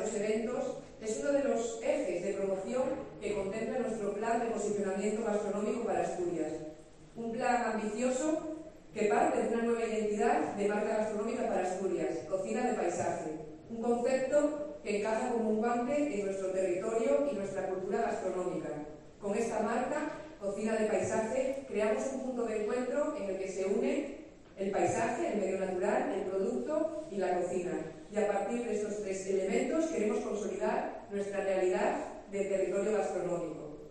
estos eventos es uno de los ejes de promoción que contempla nuestro plan de posicionamiento gastronómico para Asturias. Un plan ambicioso que parte de una nueva identidad de marca gastronómica para Asturias, cocina de paisaje. Un concepto que encaja como un guante en nuestro territorio y nuestra cultura gastronómica. Con esta marca, Cocina de Paisaje, creamos un punto de encuentro en el que se une el paisaje, el medio natural, el producto y la cocina. Y a partir de estos tres elementos queremos consolidar nuestra realidad de territorio gastronómico.